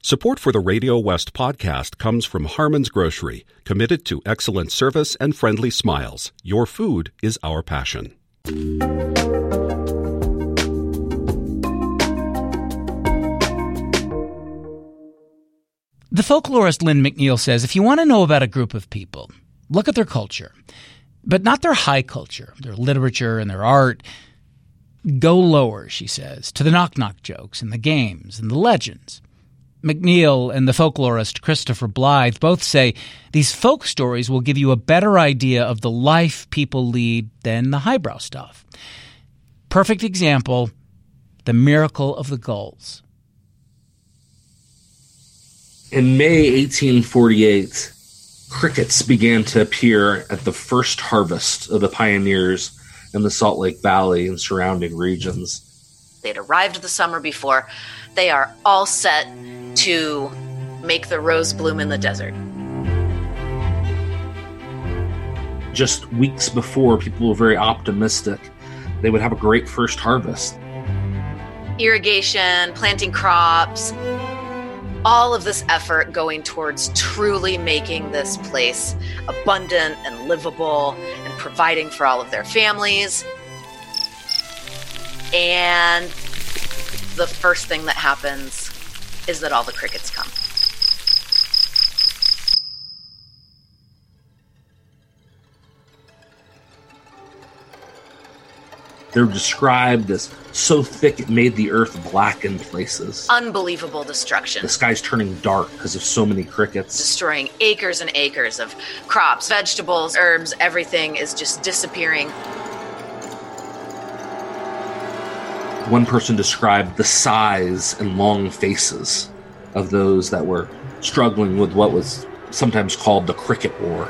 Support for the Radio West podcast comes from Harmon's Grocery, committed to excellent service and friendly smiles. Your food is our passion. The folklorist Lynn McNeil says if you want to know about a group of people, look at their culture, but not their high culture, their literature and their art. Go lower, she says, to the knock-knock jokes and the games and the legends. McNeil and the folklorist Christopher Blythe both say these folk stories will give you a better idea of the life people lead than the highbrow stuff. Perfect example, the miracle of the gulls. In May 1848, crickets began to appear at the first harvest of the pioneers in the Salt Lake Valley and surrounding regions. They'd arrived the summer before. They are all set to make the rose bloom in the desert. Just weeks before, people were very optimistic. They would have a great first harvest. Irrigation, planting crops, all of this effort going towards truly making this place abundant and livable and providing for all of their families. And the first thing that happens is that all the crickets come. They're described as so thick it made the earth black in places. Unbelievable destruction. The sky's turning dark because of so many crickets. Destroying acres and acres of crops, vegetables, herbs, everything is just disappearing. One person described the size and long faces of those that were struggling with what was sometimes called the Cricket War.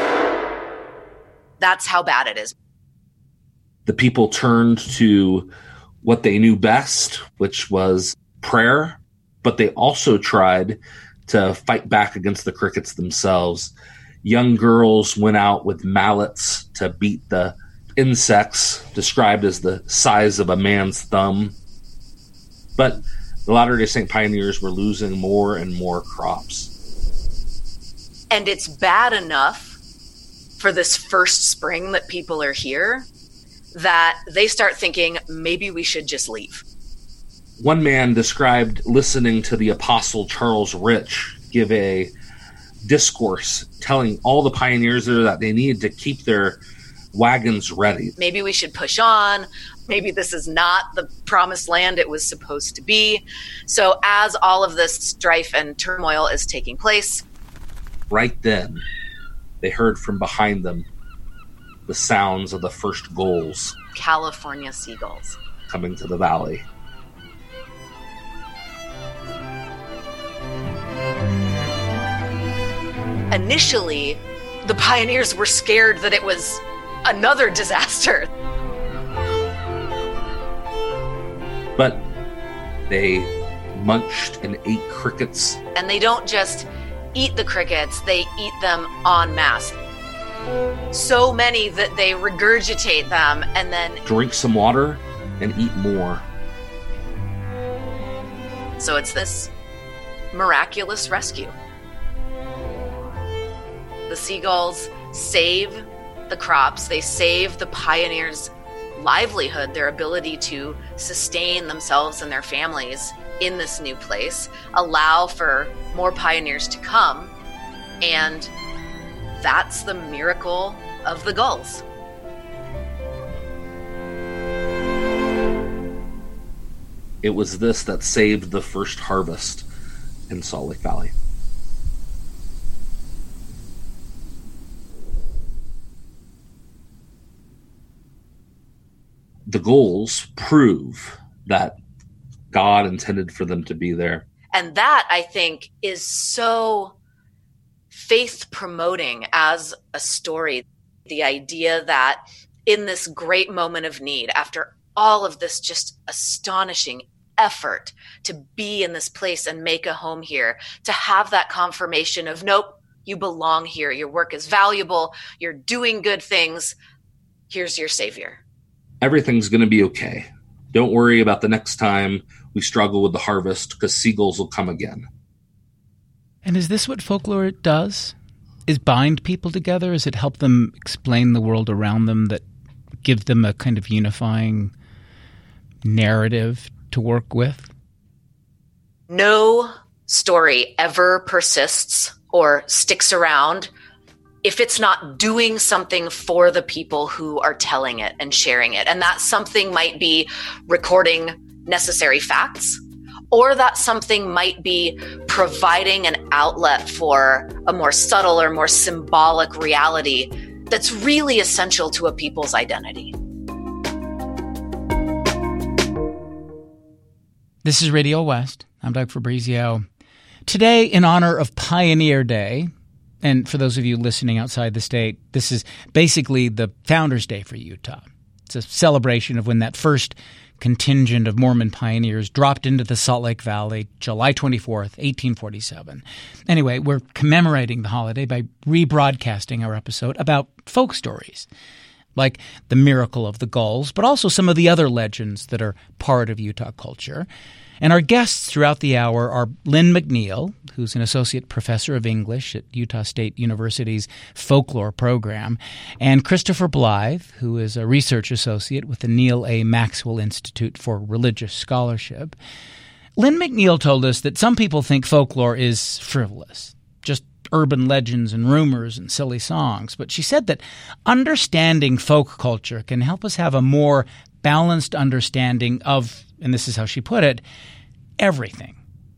That's how bad it is. The people turned to what they knew best, which was prayer, but they also tried to fight back against the crickets themselves. Young girls went out with mallets to beat the insects, described as the size of a man's thumb. But the Latter-day Saint pioneers were losing more and more crops. And it's bad enough for this first spring that people are here that they start thinking, maybe we should just leave. One man described listening to the Apostle Charles Rich give a discourse telling all the pioneers there that they needed to keep their wagons ready. Maybe we should push on. Maybe this is not the promised land it was supposed to be. So as all of this strife and turmoil is taking place, right then, they heard from behind them the sounds of the first gulls. California seagulls. Coming to the valley. Initially, the pioneers were scared that it was another disaster. But they munched and ate crickets. And they don't just eat the crickets, they eat them en masse. So many that they regurgitate them and then drink some water and eat more. So it's this miraculous rescue. The seagulls save the crops, they save the pioneers' livelihood, their ability to sustain themselves and their families in this new place, allow for more pioneers to come, and that's the miracle of the gulls. It was this that saved the first harvest in Salt Lake Valley. The gulls prove that God intended for them to be there. And that, I think, is so faith-promoting as a story. The idea that in this great moment of need, after all of this just astonishing effort to be in this place and make a home here, to have that confirmation of, nope, you belong here, your work is valuable, you're doing good things, here's your savior. Everything's going to be okay. Don't worry about the next time we struggle with the harvest, because seagulls will come again. And is this what folklore does? Is bind people together? Is it help them explain the world around them, that give them a kind of unifying narrative to work with? No story ever persists or sticks around if it's not doing something for the people who are telling it and sharing it. And that something might be recording necessary facts, or that something might be providing an outlet for a more subtle or more symbolic reality that's really essential to a people's identity. This is Radio West. I'm Doug Fabrizio. Today, in honor of Pioneer Day, and for those of you listening outside the state, this is basically the Founders' Day for Utah. It's a celebration of when that first contingent of Mormon pioneers dropped into the Salt Lake Valley, July 24th, 1847. Anyway, we're commemorating the holiday by rebroadcasting our episode about folk stories, like the miracle of the gulls, but also some of the other legends that are part of Utah culture. And our guests throughout the hour are Lynn McNeil, who's an associate professor of English at Utah State University's folklore program, and Christopher Blythe, who is a research associate with the Neil A. Maxwell Institute for Religious Scholarship. Lynn McNeil told us that some people think folklore is frivolous, just urban legends and rumors and silly songs. But she said that understanding folk culture can help us have a more balanced understanding of, and this is how she put it, everything,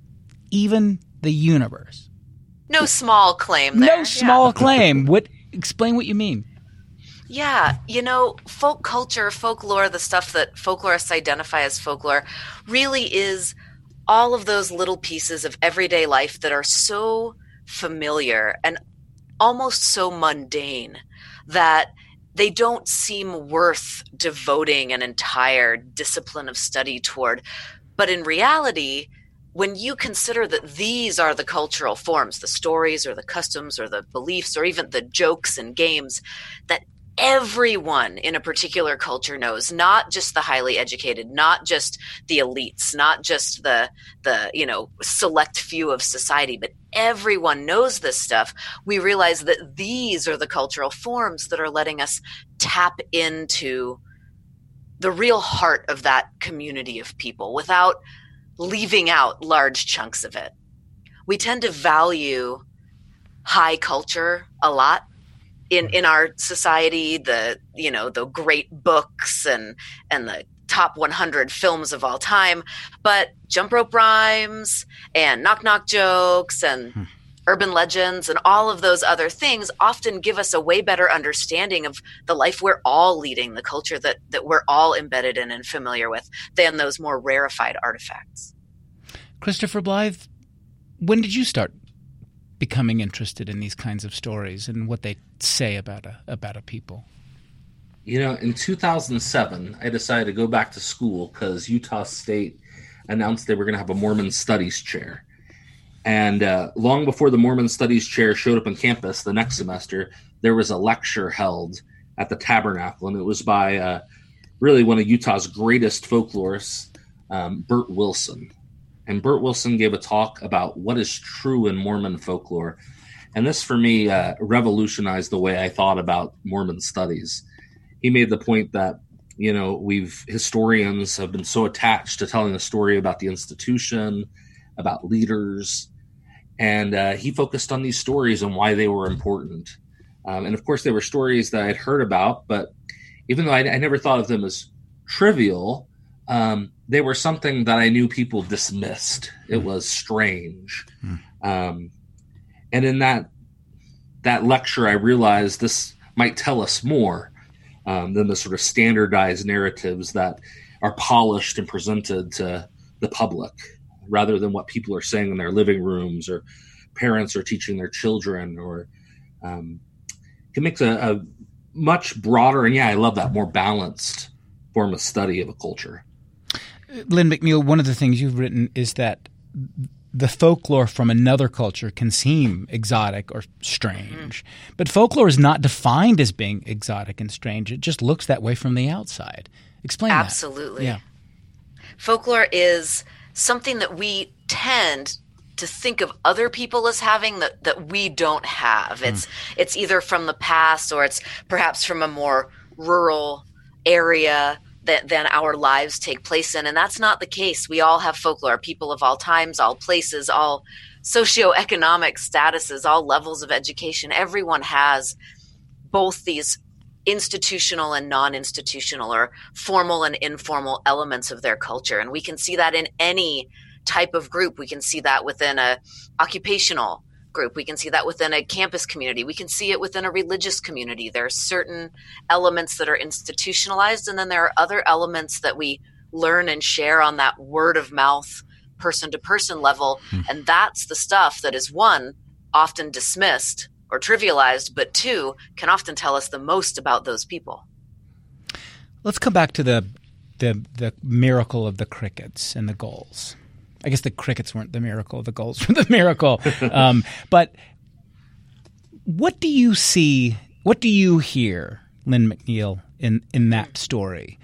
even the universe. No small claim there. No small claim. Explain what you mean. Yeah, folk culture, folklore, the stuff that folklorists identify as folklore, really is all of those little pieces of everyday life that are so familiar and almost so mundane that they don't seem worth devoting an entire discipline of study toward. But in reality, when you consider that these are the cultural forms, the stories or the customs or the beliefs or even the jokes and games that everyone in a particular culture knows, not just the highly educated, not just the elites, not just the select few of society, but everyone knows this stuff, we realize that these are the cultural forms that are letting us tap into the real heart of that community of people without leaving out large chunks of it. We tend to value high culture a lot in our society, the great books and the top 100 films of all time, but jump rope rhymes and knock knock jokes and urban legends and all of those other things often give us a way better understanding of the life we're all leading, the culture that we're all embedded in and familiar with, than those more rarefied artifacts. Christopher Blythe, when did you start becoming interested in these kinds of stories and what they say about a people? In 2007, I decided to go back to school because Utah State announced they were going to have a Mormon Studies chair. And long before the Mormon Studies chair showed up on campus the next semester, there was a lecture held at the Tabernacle, and it was by really one of Utah's greatest folklorists, Bert Wilson. And Bert Wilson gave a talk about what is true in Mormon folklore. And this, for me, revolutionized the way I thought about Mormon studies. He made the point that, historians have been so attached to telling a story about the institution, about leaders. And he focused on these stories and why they were important. And of course, they were stories that I'd heard about, but even though I never thought of them as trivial, they were something that I knew people dismissed. It was strange. And in that lecture, I realized this might tell us more than the sort of standardized narratives that are polished and presented to the public, rather than what people are saying in their living rooms or parents are teaching their children, or it makes a much broader, and I love that, more balanced form of study of a culture. Lynn McNeil, one of the things you've written is that the folklore from another culture can seem exotic or strange, but folklore is not defined as being exotic and strange. It just looks that way from the outside. Explain that. Absolutely. Yeah. Folklore is something that we tend to think of other people as having that we don't have. It's either from the past or it's perhaps from a more rural area than our lives take place in. And that's not the case. We all have folklore, people of all times, all places, all socioeconomic statuses, all levels of education. Everyone has both these institutional and non-institutional, or formal and informal elements of their culture. And we can see that in any type of group. We can see that within a occupational group. We can see that within a campus community. We can see it within a religious community. There are certain elements that are institutionalized, and then there are other elements that we learn and share on that word of mouth, person to person level. And that's the stuff that is, one, often dismissed or trivialized, but two, can often tell us the most about those people. Let's come back to the miracle of the crickets and the gulls. I guess the crickets weren't the miracle, the gulls were the miracle. But what do you see, what do you hear, Lynn McNeill, in that story?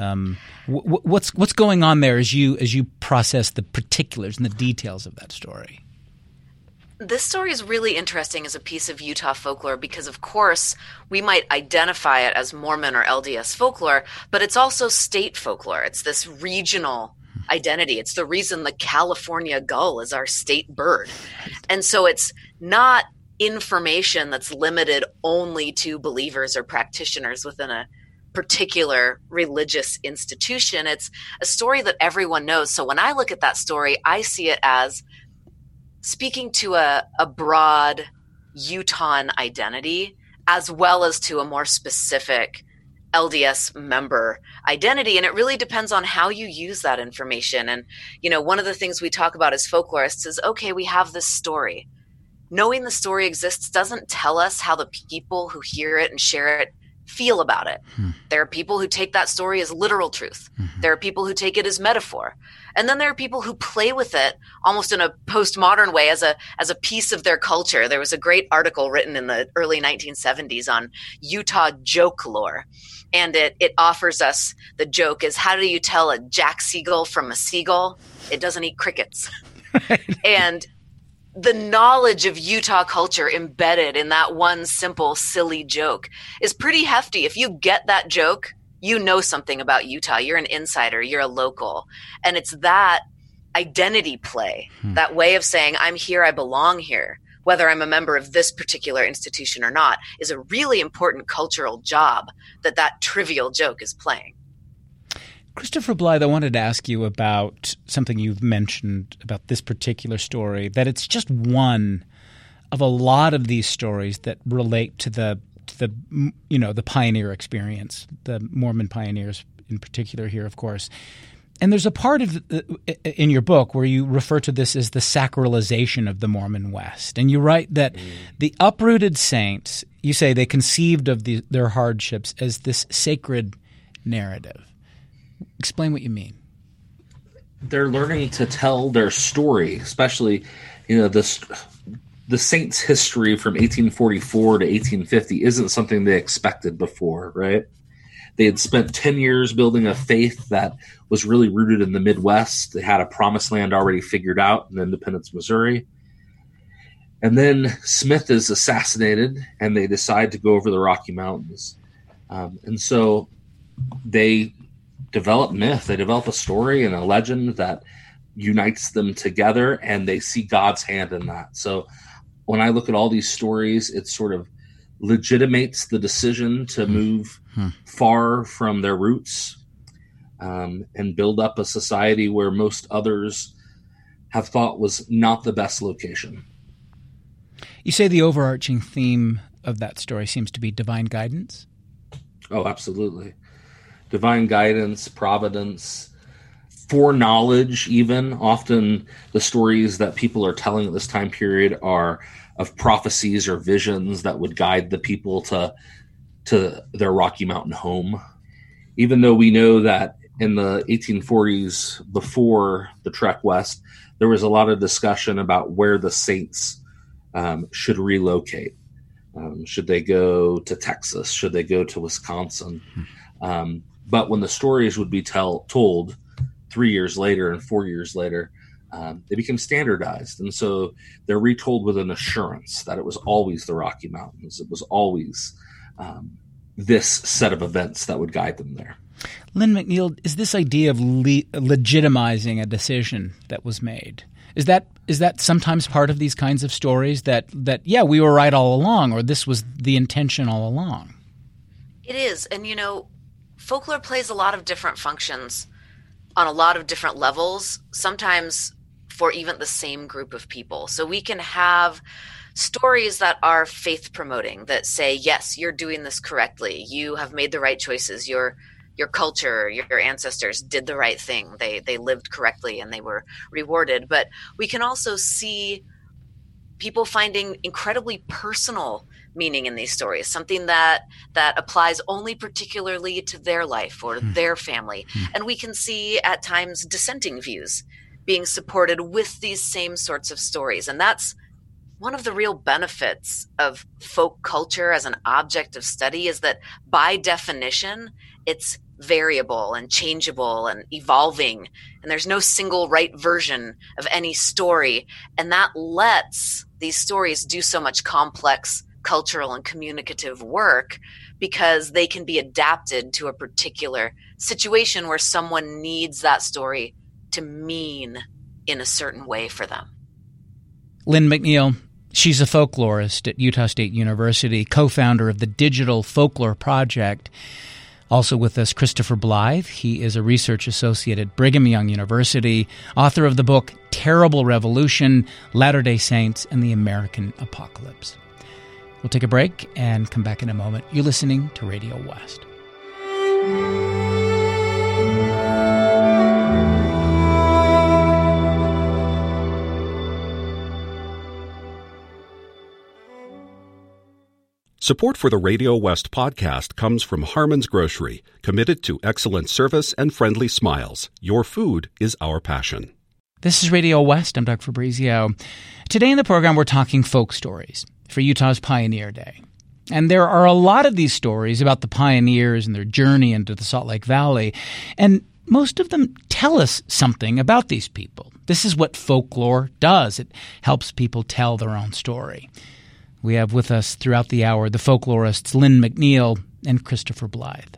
What's going on there as you process the particulars and the details of that story? This story is really interesting as a piece of Utah folklore because, of course, we might identify it as Mormon or LDS folklore, but it's also state folklore. It's this regional identity. It's the reason the California gull is our state bird. And so it's not information that's limited only to believers or practitioners within a particular religious institution. It's a story that everyone knows. So when I look at that story, I see it as speaking to a broad Utahn identity, as well as to a more specific LDS member identity. And it really depends on how you use that information. And, one of the things we talk about as folklorists is, okay, we have this story. Knowing the story exists doesn't tell us how the people who hear it and share it feel about it. There are people who take that story as literal truth. There are people who take it as metaphor. And then there are people who play with it almost in a postmodern way as a piece of their culture. There was a great article written in the early 1970s on Utah joke lore. And it offers us, the joke is, how do you tell a jack seagull from a seagull? It doesn't eat crickets. And the knowledge of Utah culture embedded in that one simple, silly joke is pretty hefty. If you get that joke, you know something about Utah. You're an insider. You're a local. And it's that identity play, that way of saying, I'm here, I belong here, whether I'm a member of this particular institution or not, is a really important cultural job that trivial joke is playing. Christopher Blythe, I wanted to ask you about something you've mentioned about this particular story, that it's just one of a lot of these stories that relate to the pioneer experience, the Mormon pioneers in particular here, of course. And there's a part of in your book where you refer to this as the sacralization of the Mormon West. And you write that the uprooted saints, you say they conceived of their hardships as this sacred narrative. Explain what you mean. They're learning to tell their story, especially, the saints' history from 1844 to 1850 isn't something they expected before, right? They had spent 10 years building a faith that was really rooted in the Midwest. They had a promised land already figured out in Independence, Missouri. And then Smith is assassinated, and they decide to go over the Rocky Mountains. And so they develop myth. They develop a story and a legend that unites them together, and they see God's hand in that. So when I look at all these stories, it sort of legitimates the decision to move far from their roots and build up a society where most others have thought was not the best location. You say the overarching theme of that story seems to be divine guidance? Oh, absolutely. Divine guidance, providence, foreknowledge even. Often the stories that people are telling at this time period are of prophecies or visions that would guide the people to their Rocky Mountain home. Even though we know that in the 1840s, before the Trek West, there was a lot of discussion about where the saints should relocate. Should they go to Texas? Should they go to Wisconsin? But when the stories would be told 3 years later and 4 years later, they became standardized. And so they're retold with an assurance that it was always the Rocky Mountains. It was always this set of events that would guide them there. Lynn McNeill, is this idea of legitimizing a decision that was made, is that sometimes part of these kinds of stories that yeah, we were right all along, or this was the intention all along? It is. And, folklore plays a lot of different functions on a lot of different levels, sometimes for even the same group of people. So we can have stories that are faith promoting, that say, yes, you're doing this correctly. You have made the right choices. Your culture, your ancestors did the right thing. They lived correctly and they were rewarded. But we can also see people finding incredibly personal meaning in these stories, something that applies only particularly to their life or their family. And we can see at times dissenting views being supported with these same sorts of stories. And that's one of the real benefits of folk culture as an object of study, is that by definition, it's variable and changeable and evolving. And there's no single right version of any story. And that lets these stories do so much complex cultural and communicative work, because they can be adapted to a particular situation where someone needs that story to mean in a certain way for them. Lynn McNeill, she's a folklorist at Utah State University, co-founder of the Digital Folklore Project. Also with us, Christopher Blythe. He is a research associate at Brigham Young University, author of the book Terrible Revolution, Latter-day Saints and the American Apocalypse. We'll take a break and come back in a moment. You're listening to Radio West. Support for the Radio West podcast comes from Harmon's Grocery, committed to excellent service and friendly smiles. Your food is our passion. This is Radio West. I'm Doug Fabrizio. Today in the program, we're talking folk stories for Utah's Pioneer Day. And there are a lot of these stories about the pioneers and their journey into the Salt Lake Valley. And most of them tell us something about these people. This is what folklore does. It helps people tell their own story. We have with us throughout the hour the folklorists Lynn McNeill and Christopher Blythe.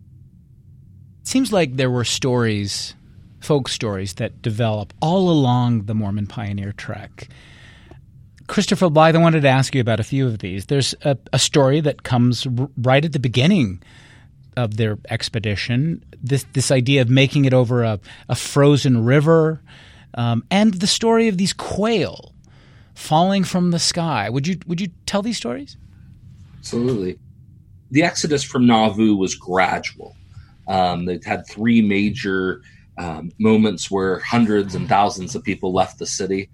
It seems like there were stories, folk stories, that develop all along the Mormon pioneer trek. Christopher Blythe, I wanted to ask you about a few of these. There's a story that comes right at the beginning of their expedition, this idea of making it over a frozen river, and the story of these quail falling from the sky. Would you tell these stories? Absolutely. The exodus from Nauvoo was gradual. They had three major moments where hundreds and thousands of people left the city.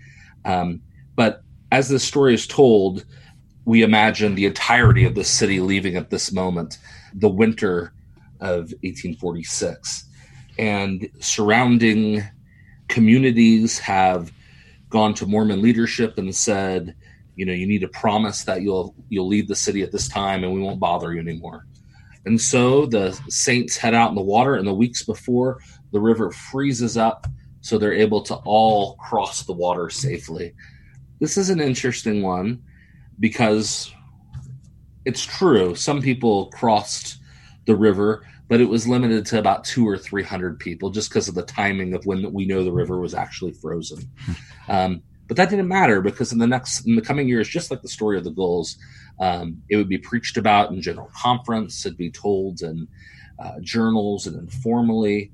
But as the story is told, we imagine the entirety of the city leaving at this moment, the winter of 1846. And surrounding communities have gone to Mormon leadership and said, you need to promise that you'll leave the city at this time and we won't bother you anymore. And so the saints head out in the water, and the weeks before, the river freezes up so they're able to all cross the water safely. This is an interesting one because it's true. Some people crossed the river, but it was limited to about 200 or 300 people just because of the timing of when we know the river was actually frozen. But that didn't matter because in the coming years, just like the story of the Gulls, it would be preached about in general conference. It'd be told in journals and informally.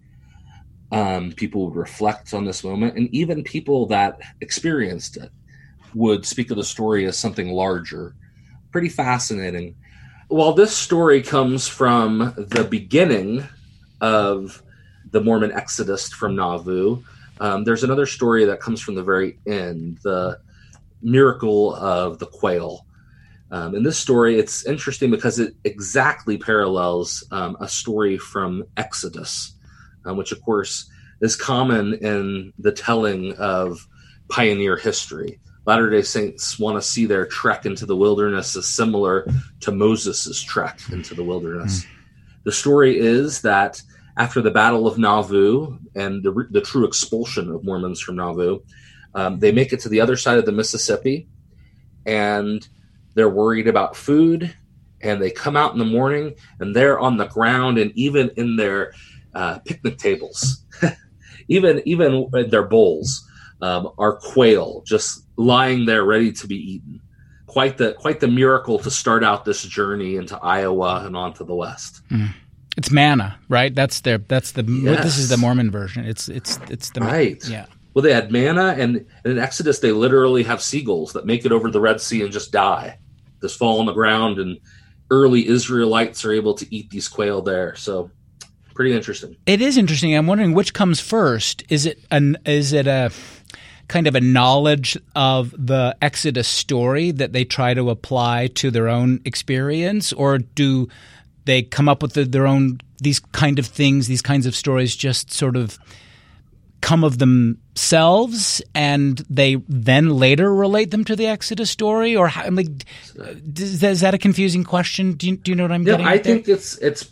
People would reflect on this moment, and even people that experienced it would speak of the story as something larger. Pretty fascinating. While this story comes from the beginning of the Mormon exodus from Nauvoo, there's another story that comes from the very end, the miracle of the quail. In this story, it's interesting because it exactly parallels a story from Exodus, which, of course, is common in the telling of pioneer history. Latter-day Saints want to see their trek into the wilderness as similar to Moses' trek into the wilderness. The story is that after the Battle of Nauvoo and the true expulsion of Mormons from Nauvoo, They make it to the other side of the Mississippi, and they're worried about food. And they come out in the morning, and they're on the ground, and even in their picnic tables, even in their bowls, are quail just lying there ready to be eaten. Quite the miracle to start out this journey into Iowa and onto the West. It's manna, right? This is the Mormon version. It's the right. Yeah. Well, they had manna, and in Exodus they literally have seagulls that make it over the Red Sea and just die, just fall on the ground, and early Israelites are able to eat these quail there. So pretty interesting. It is interesting. I'm wondering which comes first. Is it a kind of a knowledge of the Exodus story that they try to apply to their own experience, or do they come up with their own these kind of things, these kinds of stories just sort of come of themselves, and they then later relate them to the Exodus story? Or how, is that a confusing question? Do you know what I'm getting at? I think it's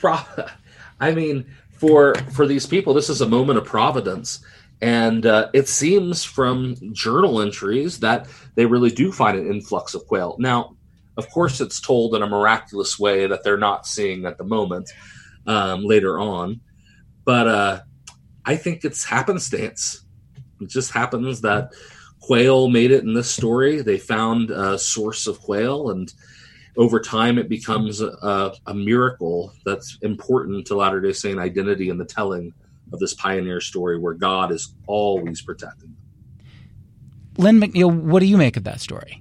I mean, for these people, this is a moment of providence, and it seems from journal entries that they really do find an influx of quail. Now, of course, it's told in a miraculous way that they're not seeing at the moment later on, but I think it's happenstance. It just happens that quail made it in this story. They found a source of quail, and over time it becomes a miracle that's important to Latter-day Saint identity and the telling of this pioneer story where God is always protecting them. Lynn McNeill, what do you make of that story?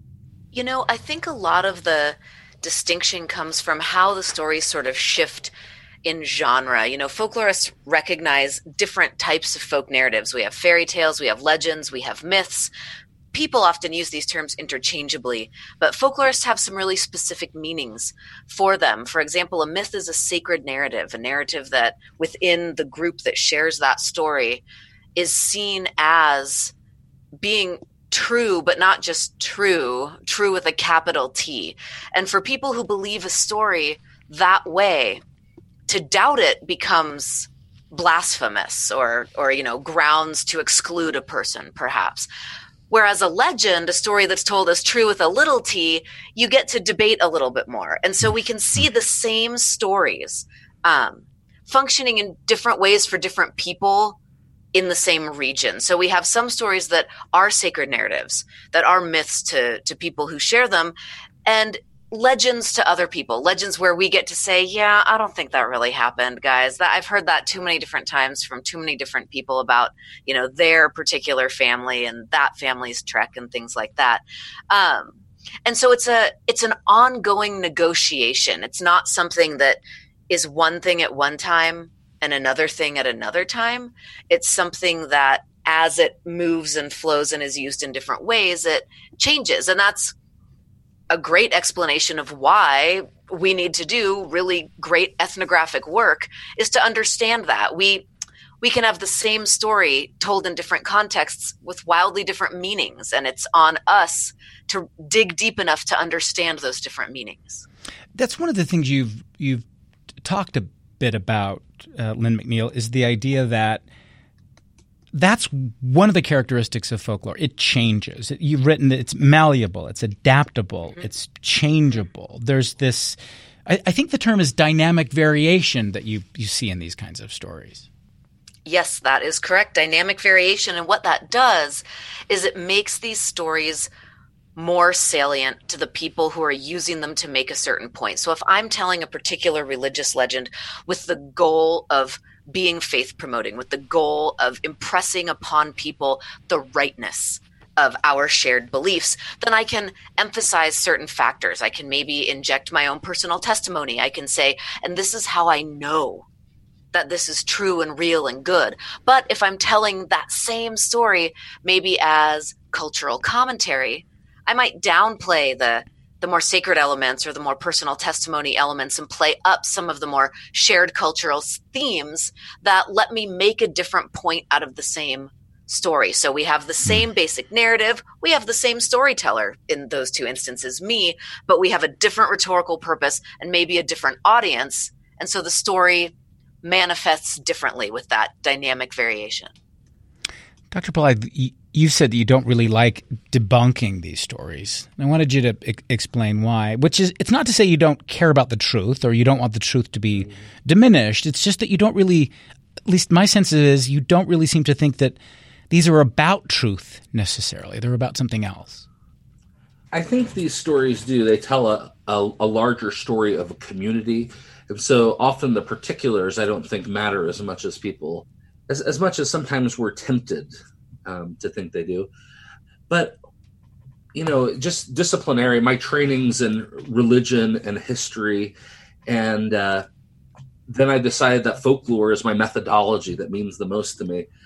I think a lot of the distinction comes from how the stories sort of shift in genre. Folklorists recognize different types of folk narratives. We have fairy tales, we have legends, we have myths. People often use these terms interchangeably, but folklorists have some really specific meanings for them. For example, a myth is a sacred narrative, a narrative that within the group that shares that story is seen as being true, but not just true with a capital T. And for people who believe a story that way, to doubt it becomes blasphemous or grounds to exclude a person, perhaps. Whereas a legend, a story that's told as true with a little t, you get to debate a little bit more. And so we can see the same stories functioning in different ways for different people in the same region. So we have some stories that are sacred narratives, that are myths to people who share them, and legends to other people, legends where we get to say, yeah, I don't think that really happened, guys. I've heard that too many different times from too many different people about, their particular family and that family's trek and things like that. And so it's an ongoing negotiation. It's not something that is one thing at one time and another thing at another time. It's something that as it moves and flows and is used in different ways, it changes. And that's a great explanation of why we need to do really great ethnographic work, is to understand that we can have the same story told in different contexts with wildly different meanings, and it's on us to dig deep enough to understand those different meanings. That's one of the things you've talked a bit about, Lynn McNeill, is the idea that that's one of the characteristics of folklore. It changes. You've written that it's malleable, it's adaptable, it's changeable. There's this – I think the term is dynamic variation that you see in these kinds of stories. Yes, that is correct. Dynamic variation. And what that does is it makes these stories more salient to the people who are using them to make a certain point. So if I'm telling a particular religious legend with the goal of being faith promoting, with the goal of impressing upon people the rightness of our shared beliefs, then I can emphasize certain factors. I can maybe inject my own personal testimony. I can say, and this is how I know that this is true and real and good. But if I'm telling that same story, maybe as cultural commentary, I might downplay the more sacred elements or the more personal testimony elements and play up some of the more shared cultural themes that let me make a different point out of the same story. So we have the same basic narrative. We have the same storyteller in those two instances, me, but we have a different rhetorical purpose and maybe a different audience. And so the story manifests differently with that dynamic variation. Dr. Pillai, you said that you don't really like debunking these stories. I wanted you to explain why, which is, it's not to say you don't care about the truth or you don't want the truth to be diminished. It's just that you don't really, at least my sense is, you don't really seem to think that these are about truth necessarily. They're about something else. I think these stories do. They tell a larger story of a community. And so often the particulars I don't think matter as much as people, as much as sometimes we're tempted to think they do. But, just disciplinary, my trainings in religion and history. And then I decided that folklore is my methodology that means the most to me.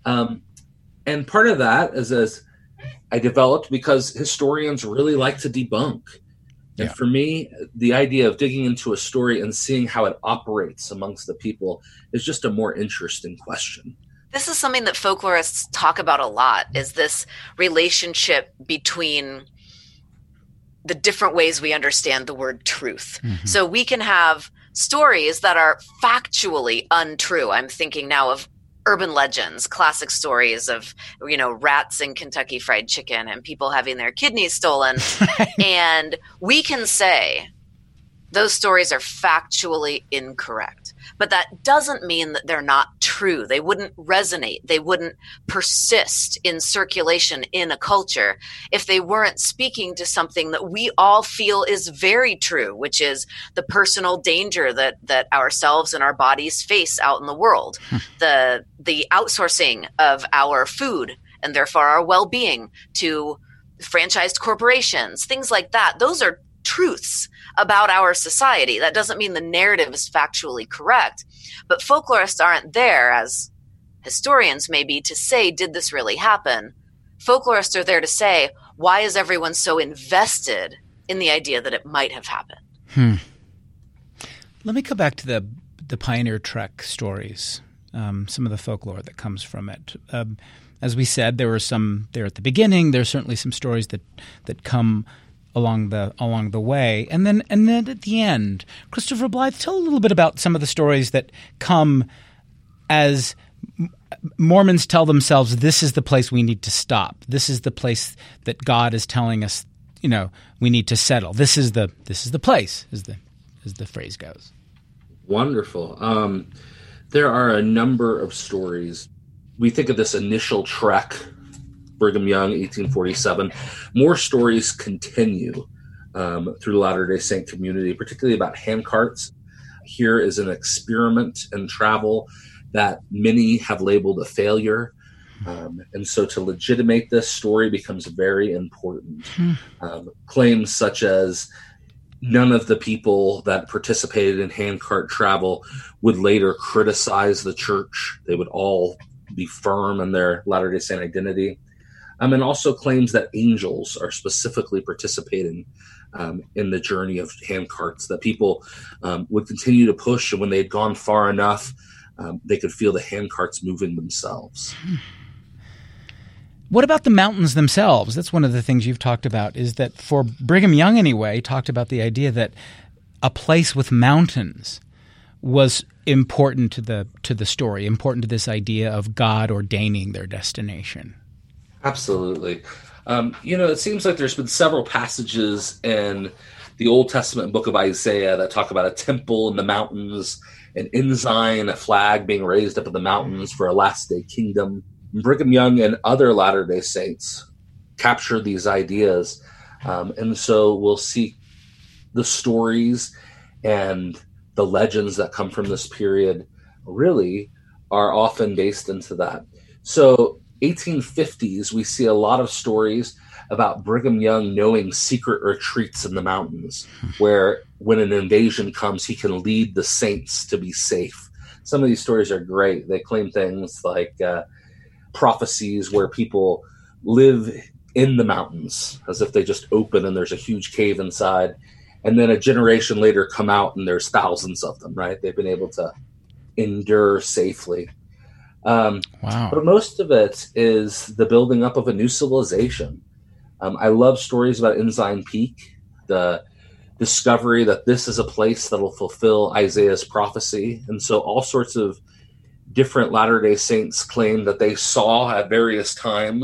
And part of that is as I developed because historians really like to debunk. And for me, the idea of digging into a story and seeing how it operates amongst the people is just a more interesting question. This is something that folklorists talk about a lot, is this relationship between the different ways we understand the word truth. Mm-hmm. So we can have stories that are factually untrue. I'm thinking now of urban legends, classic stories of, rats in Kentucky Fried Chicken and people having their kidneys stolen. And we can say those stories are factually incorrect. But that doesn't mean that they're not true. They wouldn't resonate. They wouldn't persist in circulation in a culture if they weren't speaking to something that we all feel is very true, which is the personal danger that ourselves and our bodies face out in the world, the outsourcing of our food and therefore our well-being to franchised corporations, things like that. Those are truths about our society. That doesn't mean the narrative is factually correct, but folklorists aren't there, as historians may be, to say, did this really happen? Folklorists are there to say, why is everyone so invested in the idea that it might have happened? Let me go back to the Pioneer Trek stories, some of the folklore that comes from it. As we said, there were some there at the beginning. There's certainly some stories that come along the way, and then at the end. Christopher Blythe, tell a little bit about some of the stories that come as Mormons tell themselves, this is the place we need to stop. This is the place that God is telling us, we need to settle. This is the place, as the phrase goes. Wonderful. There are a number of stories. We think of this initial trek, Brigham Young, 1847. More stories continue through the Latter-day Saint community, particularly about handcarts. Here is an experiment in travel that many have labeled a failure. And so to legitimate this story becomes very important. Claims such as none of the people that participated in handcart travel would later criticize the church. They would all be firm in their Latter-day Saint identity. And also claims that angels are specifically participating in the journey of handcarts, that people would continue to push, and when they had gone far enough, they could feel the handcarts moving themselves. What about the mountains themselves? That's one of the things you've talked about, is that for Brigham Young anyway, talked about the idea that a place with mountains was important to the story, important to this idea of God ordaining their destination. Absolutely. It seems like there's been several passages in the Old Testament book of Isaiah that talk about a temple in the mountains, an ensign, a flag being raised up in the mountains for a last-day kingdom. Brigham Young and other Latter-day Saints capture these ideas. And so we'll see the stories and the legends that come from this period really are often based into that. So 1850s, we see a lot of stories about Brigham Young knowing secret retreats in the mountains where when an invasion comes, he can lead the saints to be safe. Some of these stories are great. They claim things like prophecies where people live in the mountains as if they just open and there's a huge cave inside. And then a generation later come out and there's thousands of them, right? They've been able to endure safely. Wow. But most of it is the building up of a new civilization. I love stories about Ensign Peak, the discovery that this is a place that will fulfill Isaiah's prophecy. And so all sorts of different Latter-day Saints claim that they saw at various times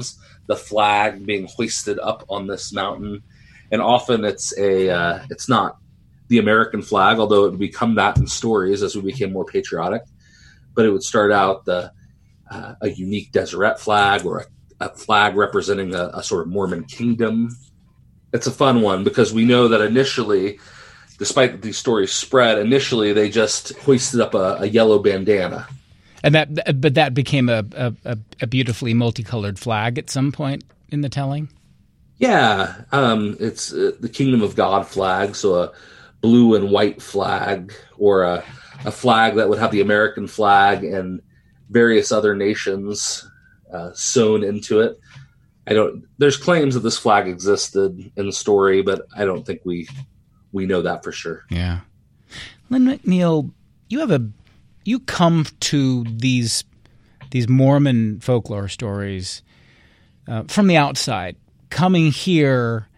the flag being hoisted up on this mountain. And often it's not the American flag, although it would become that in stories as we became more patriotic. But it would start out a unique Deseret flag, or a flag representing a sort of Mormon kingdom. It's a fun one because we know that initially, despite that these stories spread, initially they just hoisted up a yellow bandana. And that became a beautifully multicolored flag at some point in the telling? Yeah. It's the Kingdom of God flag, so a blue and white flag, or a flag that would have the American flag and various other nations sewn into it. There's claims that this flag existed in the story, but I don't think we know that for sure. Yeah. Lynn McNeill, you come to these Mormon folklore stories from the outside, coming here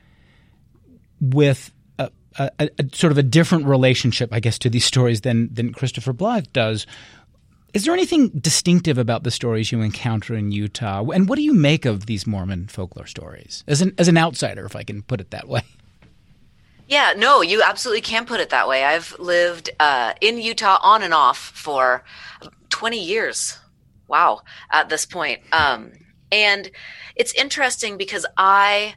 with a sort of a different relationship, I guess, to these stories than Christopher Blythe does. Is there anything distinctive about the stories you encounter in Utah? And what do you make of these Mormon folklore stories as an outsider, if I can put it that way? Yeah, no, you absolutely can put it that way. I've lived in Utah on and off for 20 years. Wow, at this point. And it's interesting because I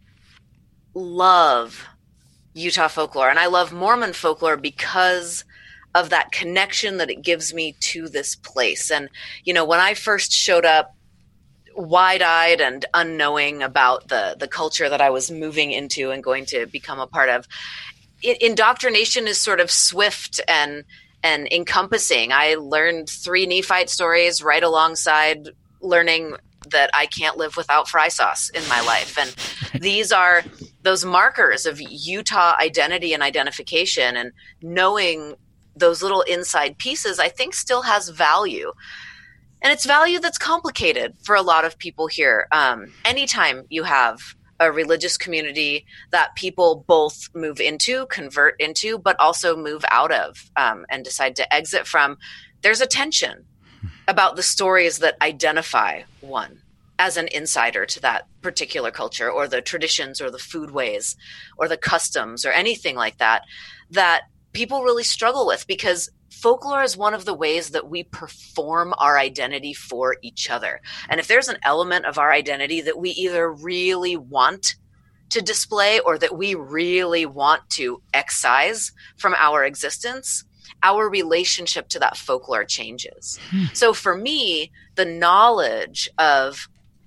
love Utah folklore, and I love Mormon folklore because of that connection that it gives me to this place. And, when I first showed up wide-eyed and unknowing about the culture that I was moving into and going to become a part of, indoctrination is sort of swift and encompassing. I learned 3 Nephite stories right alongside learning that I can't live without fry sauce in my life. And these are those markers of Utah identity and identification, and knowing those little inside pieces, I think, still has value. And it's value that's complicated for a lot of people here. Anytime you have a religious community that people both move into, convert into, but also move out of and decide to exit from, there's a tension about the stories that identify one as an insider to that particular culture, or the traditions, or the foodways, or the customs, or anything like that, that people really struggle with, because folklore is one of the ways that we perform our identity for each other. And if there's an element of our identity that we either really want to display or that we really want to excise from our existence, our relationship to that folklore changes. So for me, the knowledge of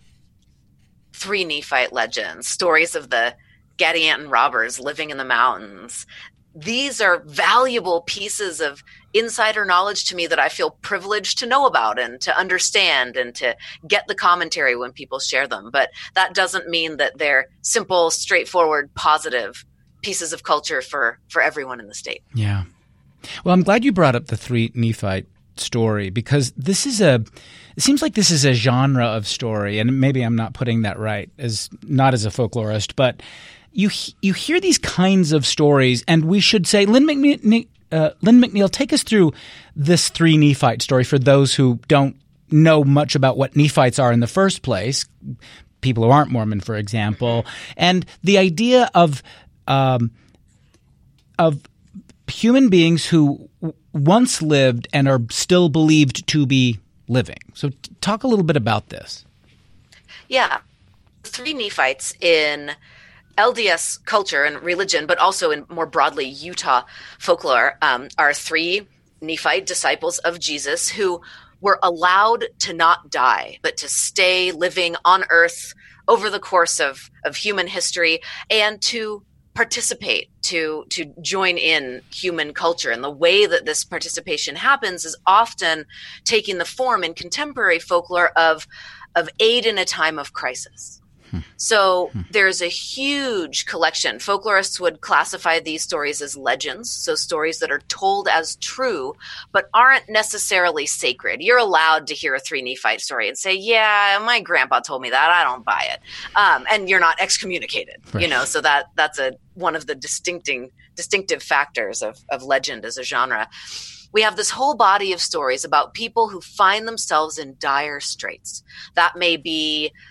3 Nephite legends, stories of the Gadianton robbers living in the mountains, these are valuable pieces of insider knowledge to me that I feel privileged to know about and to understand and to get the commentary when people share them. But that doesn't mean that they're simple, straightforward, positive pieces of culture for everyone in the state. Yeah. Well, I'm glad you brought up the 3 Nephite story, because it seems like this is a genre of story, and maybe I'm not putting that right, not as a folklorist, but you hear these kinds of stories, and we should say, Lynn McNeill, take us through this 3 Nephite story for those who don't know much about what Nephites are in the first place, people who aren't Mormon, for example, and the idea of human beings who once lived and are still believed to be living. So talk a little bit about this. Yeah. 3 Nephites in LDS culture and religion, but also in more broadly Utah folklore, are 3 Nephite disciples of Jesus who were allowed to not die, but to stay living on earth over the course of human history and to participate, to join in human culture. And the way that this participation happens is often taking the form in contemporary folklore of aid in a time of crisis. So there's a huge collection. Folklorists would classify these stories as legends, so stories that are told as true, but aren't necessarily sacred. You're allowed to hear a 3 Nephite story and say, yeah, my grandpa told me that, I don't buy it. And you're not excommunicated, right. So that's one of the distinctive factors of legend as a genre. We have this whole body of stories about people who find themselves in dire straits. That may be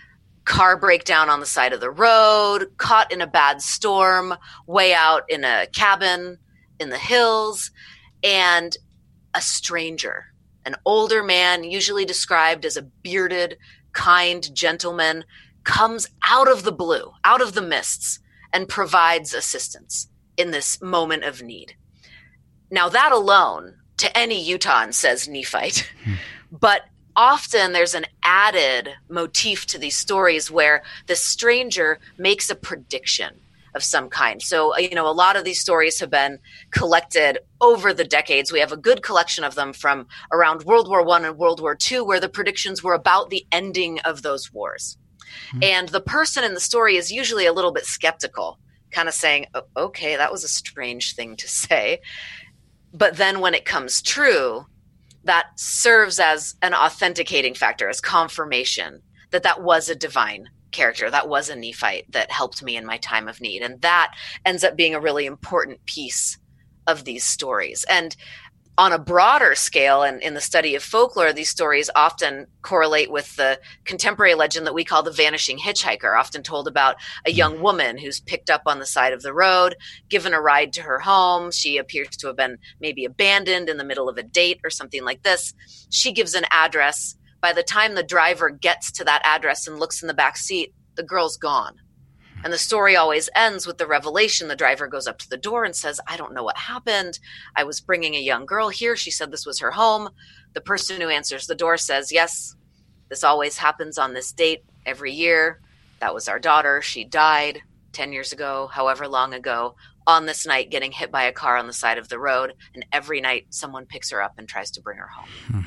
car breakdown on the side of the road, caught in a bad storm, way out in a cabin in the hills, and a stranger, an older man, usually described as a bearded, kind gentleman, comes out of the blue, out of the mists, and provides assistance in this moment of need. Now, that alone, to any Utahn, says Nephite, but often there's an added motif to these stories where the stranger makes a prediction of some kind. So, a lot of these stories have been collected over the decades. We have a good collection of them from around World War I and World War II, where the predictions were about the ending of those wars. And the person in the story is usually a little bit skeptical, kind of saying, okay, that was a strange thing to say. But then when it comes true, that serves as an authenticating factor, as confirmation that was a divine character, that was a Nephite that helped me in my time of need. And that ends up being a really important piece of these stories. And on a broader scale, and in the study of folklore, these stories often correlate with the contemporary legend that we call the vanishing hitchhiker, often told about a young woman who's picked up on the side of the road, given a ride to her home. She appears to have been maybe abandoned in the middle of a date or something like this. She gives an address. By the time the driver gets to that address and looks in the back seat, the girl's gone. And the story always ends with the revelation. The driver goes up to the door and says, I don't know what happened. I was bringing a young girl here. She said this was her home. The person who answers the door says, yes, this always happens on this date every year. That was our daughter. She died 10 years ago, however long ago, on this night, getting hit by a car on the side of the road. And every night someone picks her up and tries to bring her home.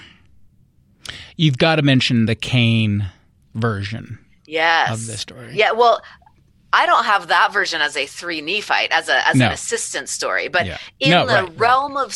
You've got to mention the Cain version of this story. Yeah, well, I don't have that version as a 3 Nephite, as an assistant story, but in the realm of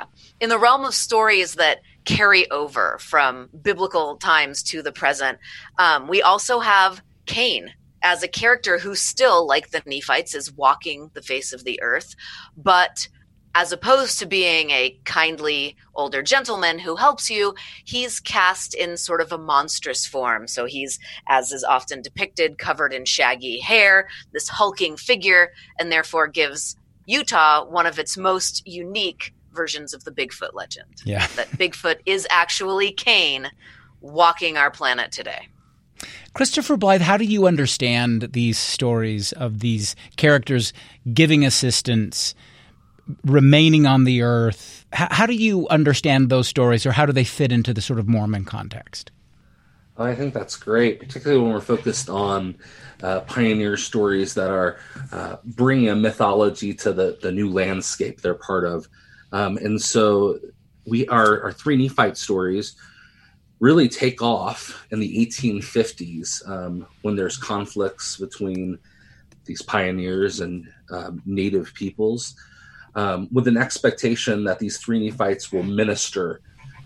stories that carry over from biblical times to the present, we also have Cain as a character who still, like the Nephites, is walking the face of the earth, but as opposed to being a kindly older gentleman who helps you, he's cast in sort of a monstrous form. So he's, as is often depicted, covered in shaggy hair, this hulking figure, and therefore gives Utah one of its most unique versions of the Bigfoot legend. Yeah. That Bigfoot is actually Cain walking our planet today. Christopher Blythe, how do you understand these stories of these characters giving assistance, remaining on the earth? How do you understand those stories, or how do they fit into the sort of Mormon context? I think that's great, particularly when we're focused on pioneer stories that are bringing a mythology to the new landscape they're part of. And so our 3 Nephite stories really take off in the 1850s when there's conflicts between these pioneers and native peoples, with an expectation that these 3 Nephites will minister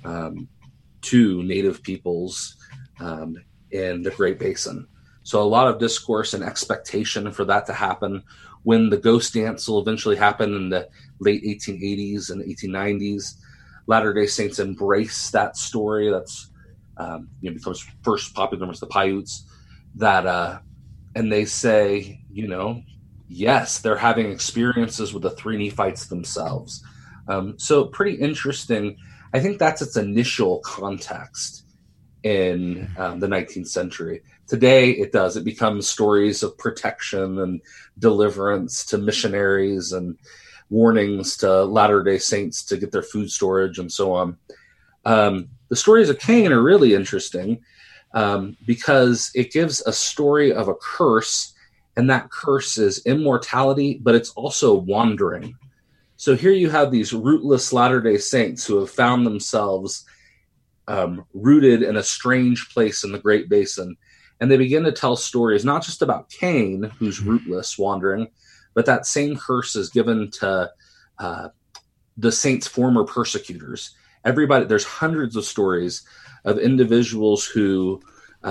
to native peoples in the Great Basin. So a lot of discourse and expectation for that to happen. When the ghost dance will eventually happen in the late 1880s and 1890s, Latter-day Saints embrace that story. That's becomes first popular amongst the Paiutes. And they say, yes, they're having experiences with the 3 Nephites themselves. So pretty interesting. I think that's its initial context in the 19th century. Today, it becomes stories of protection and deliverance to missionaries and warnings to Latter-day Saints to get their food storage and so on. The stories of Cain are really interesting because it gives a story of a curse, and that curse is immortality, but it's also wandering. So here you have these rootless Latter-day Saints who have found themselves rooted in a strange place in the Great Basin. And they begin to tell stories, not just about Cain, who's rootless, wandering, but that same curse is given to the saints' former persecutors. There's hundreds of stories of individuals who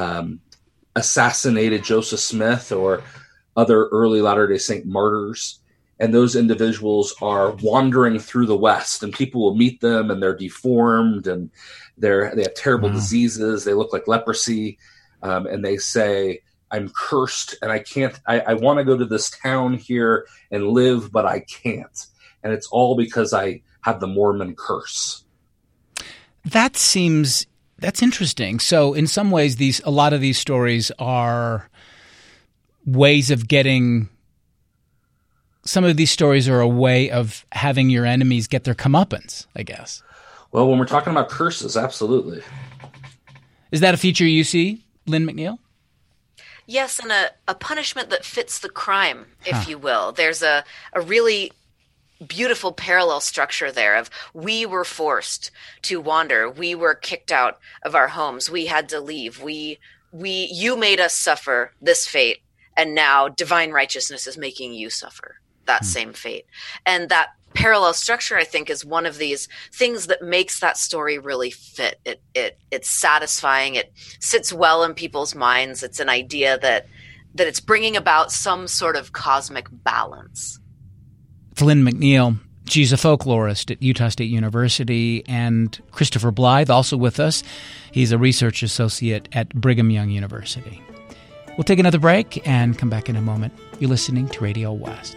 assassinated Joseph Smith or other early Latter-day Saint martyrs. And those individuals are wandering through the West, and people will meet them, and they're deformed, and they have terrible diseases. They look like leprosy. And they say, I'm cursed and I can't, I want to go to this town here and live, but I can't. And it's all because I have the Mormon curse. That's interesting. So in some ways, a lot of these stories are ways of getting. Some of these stories are a way of having your enemies get their comeuppance, I guess. Well, when we're talking about curses, absolutely. Is that a feature you see, Lynn McNeil? Yes, and a punishment that fits the crime, if you will. There's a really beautiful parallel structure there of we were forced to wander. We were kicked out of our homes. We had to leave. You made us suffer this fate, and now divine righteousness is making you suffer that same fate. And that parallel structure, I think, is one of these things that makes that story really fit. It's satisfying. It sits well in people's minds. It's an idea that it's bringing about some sort of cosmic balance. It's Lynn McNeil. She's a folklorist at Utah State University, and Christopher Blythe, also with us. He's a research associate at Brigham Young University. We'll take another break and come back in a moment. You're listening to Radio West.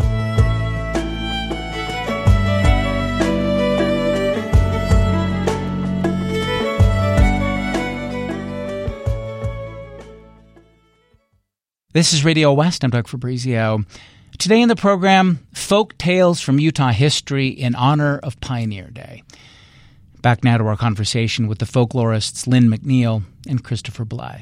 This is Radio West. I'm Doug Fabrizio. Today in the program, folk tales from Utah history in honor of Pioneer Day. Back now to our conversation with the folklorists Lynn McNeil and Christopher Blythe.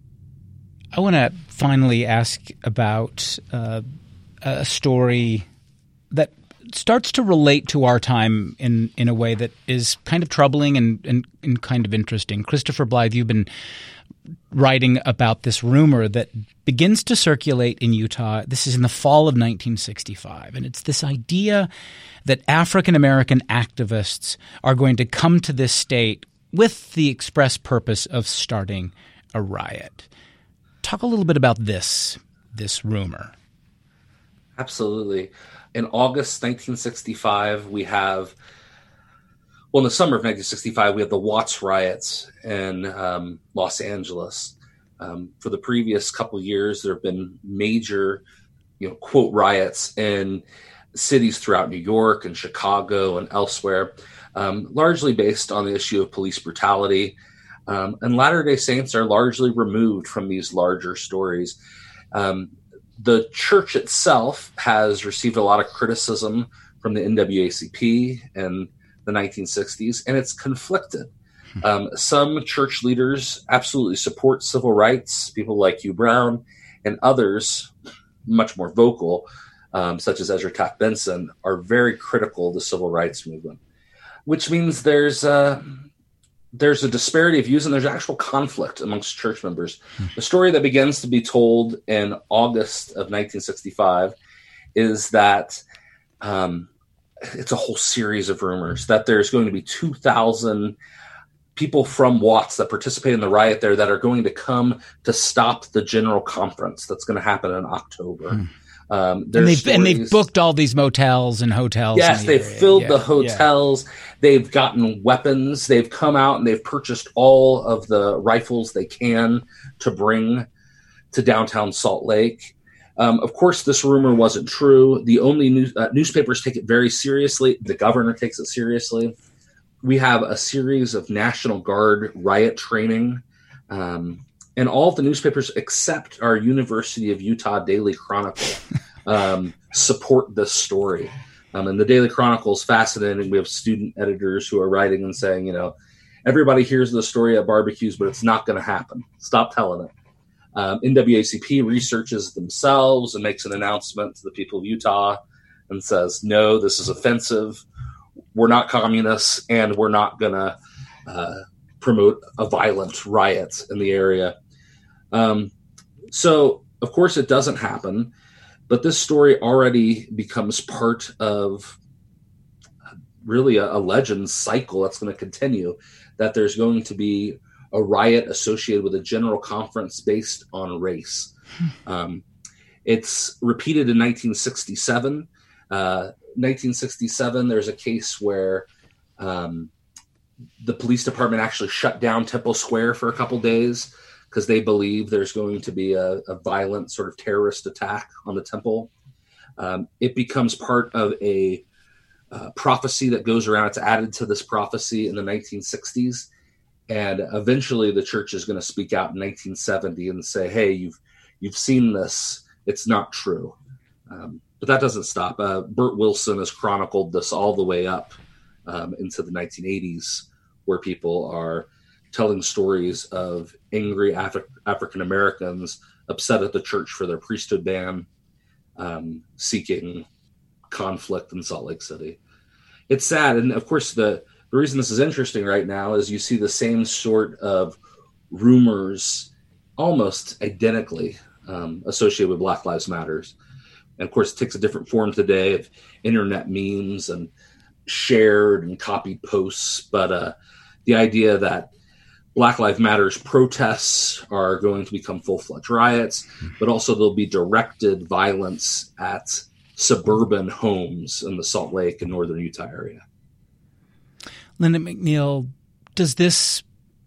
I want to finally ask about a story that starts to relate to our time in a way that is kind of troubling and kind of interesting. Christopher Blythe, you've been writing about this rumor that begins to circulate in Utah. This is in the fall of 1965, and it's this idea that African-American activists are going to come to this state with the express purpose of starting a riot. Talk a little bit about this rumor. Absolutely. In August 1965, in the summer of 1965, we have the Watts riots in Los Angeles. For the previous couple of years, there have been major, quote, riots in cities throughout New York and Chicago and elsewhere, largely based on the issue of police brutality. And Latter-day Saints are largely removed from these larger stories. The church itself has received a lot of criticism from the NAACP and the 1960s, and it's conflicted. Some church leaders absolutely support civil rights, people like Hugh Brown, and others, much more vocal, such as Ezra Taft Benson, are very critical of the civil rights movement, which means there's a disparity of views and there's actual conflict amongst church members. The story that begins to be told in August of 1965 is that it's a whole series of rumors that there's going to be 2,000 people from Watts that participate in the riot there that are going to come to stop the general conference that's going to happen in October. And they've booked all these motels and hotels. Yes, they've filled the hotels. Yeah. They've gotten weapons. They've come out and they've purchased all of the rifles they can to bring to downtown Salt Lake. Of course, this rumor wasn't true. The only newspapers take it very seriously. The governor takes it seriously. We have a series of National Guard riot training. And all of the newspapers except our University of Utah Daily Chronicle support this story. And the Daily Chronicle is fascinating. We have student editors who are writing and saying, everybody hears the story at barbecues, but it's not going to happen. Stop telling it. NAACP researches themselves and makes an announcement to the people of Utah and says, no, this is offensive. We're not communists, and we're not going to promote a violent riot in the area. So, of course, it doesn't happen, but this story already becomes part of really a legend cycle that's going to continue, that there's going to be a riot associated with a general conference based on race. It's repeated in 1967. 1967, there's a case where the police department actually shut down Temple Square for a couple days because they believe there's going to be a violent sort of terrorist attack on the temple. It becomes part of a prophecy that goes around. It's added to this prophecy in the 1960s. And eventually the church is going to speak out in 1970 and say, hey, you've seen this. It's not true. But that doesn't stop. Bert Wilson has chronicled this all the way up into the 1980s, where people are telling stories of angry African Americans upset at the church for their priesthood ban, seeking conflict in Salt Lake City. It's sad. And of course, the reason this is interesting right now is you see the same sort of rumors almost identically associated with Black Lives Matters. And of course, it takes a different form today of internet memes and shared and copied posts. But the idea that Black Lives Matters protests are going to become full-fledged riots, but also there'll be directed violence at suburban homes in the Salt Lake and northern Utah area. Linda McNeil, does this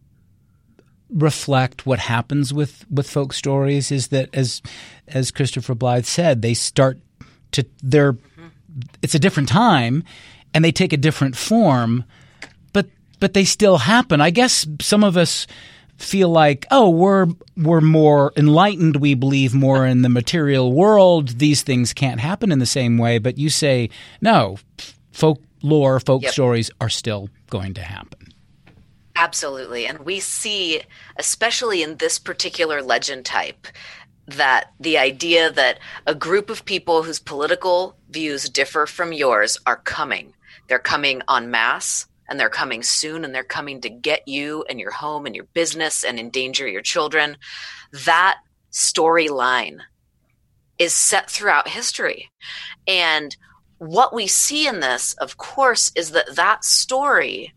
reflect what happens with folk stories? Is that, as Christopher Blythe said, they start to it's a different time and they take a different form, but they still happen. I guess some of us feel like, oh, we're more enlightened. We believe more in the material world. These things can't happen in the same way. But you say, no, folklore, folk stories are still going to happen. Absolutely. And we see, especially in this particular legend type, that the idea that a group of people whose political views differ from yours are coming. They're coming en masse, and they're coming soon, and they're coming to get you and your home and your business and endanger your children. That storyline is set throughout history. And what we see in this, of course, is that story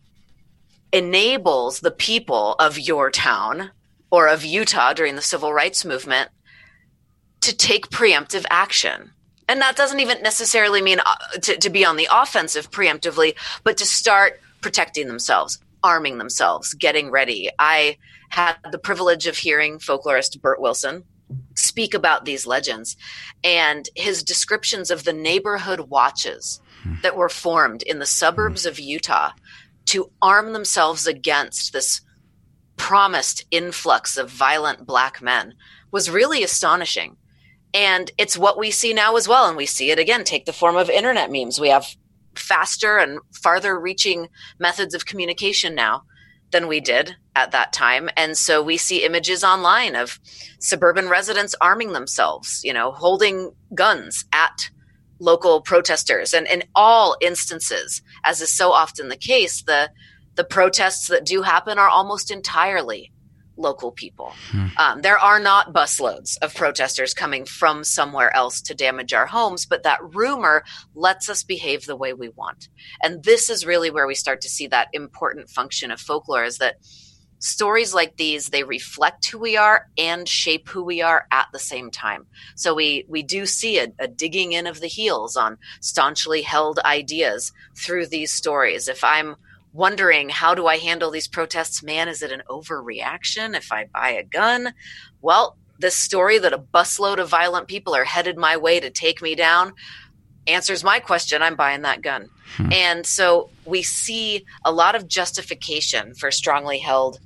enables the people of your town or of Utah during the civil rights movement to take preemptive action. And that doesn't even necessarily mean to be on the offensive preemptively, but to start protecting themselves, arming themselves, getting ready. I had the privilege of hearing folklorist Bert Wilson speak about these legends and his descriptions of the neighborhood watches that were formed in the suburbs of Utah to arm themselves against this promised influx of violent Black men was really astonishing. And it's what we see now as well. And we see it again take the form of internet memes. We have faster and farther reaching methods of communication now than we did at that time. And so we see images online of suburban residents arming themselves, holding guns at local protesters. And in all instances, as is so often the case, the protests that do happen are almost entirely local people. There are not busloads of protesters coming from somewhere else to damage our homes, but that rumor lets us behave the way we want. And this is really where we start to see that important function of folklore, is that stories like these, they reflect who we are and shape who we are at the same time. So we do see a digging in of the heels on staunchly held ideas through these stories. If I'm wondering, how do I handle these protests? Man, is it an overreaction if I buy a gun? Well, this story that a busload of violent people are headed my way to take me down answers my question. I'm buying that gun. And so we see a lot of justification for strongly held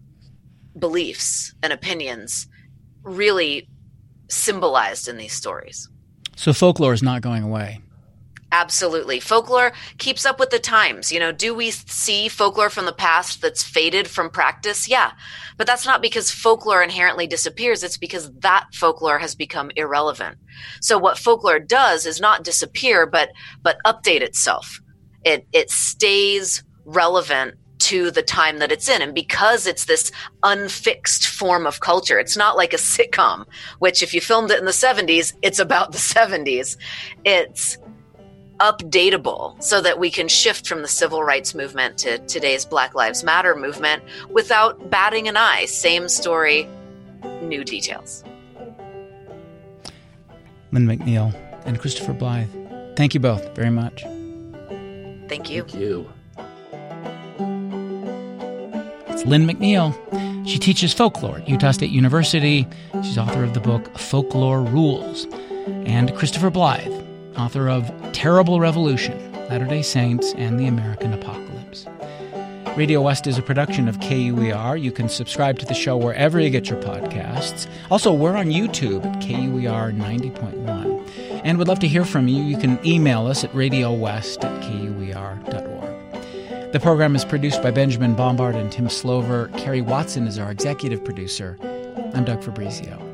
beliefs and opinions really symbolized in these stories. So folklore is not going away. Absolutely. Folklore keeps up with the times. Do we see folklore from the past that's faded from practice? Yeah. But that's not because folklore inherently disappears. It's because that folklore has become irrelevant. So what folklore does is not disappear, but update itself. It stays relevant to the time that it's in. And because it's this unfixed form of culture, it's not like a sitcom, which if you filmed it in the 70s, it's about the 70s. It's updatable so that we can shift from the civil rights movement to today's Black Lives Matter movement without batting an eye. Same story, new details. Lynn McNeil and Christopher Blythe, thank you both very much. Thank you. Thank you. It's Lynn McNeil. She teaches folklore at Utah State University. She's author of the book Folklore Rules. And Christopher Blythe, author of Terrible Revolution, Latter-day Saints and the American Apocalypse. Radio West is a production of KUER. You can subscribe to the show wherever you get your podcasts. Also, we're on YouTube at KUER 90.1. And we'd love to hear from you. You can email us at radiowest@kuer.org. The program is produced by Benjamin Bombard and Tim Slover. Carrie Watson is our executive producer. I'm Doug Fabrizio.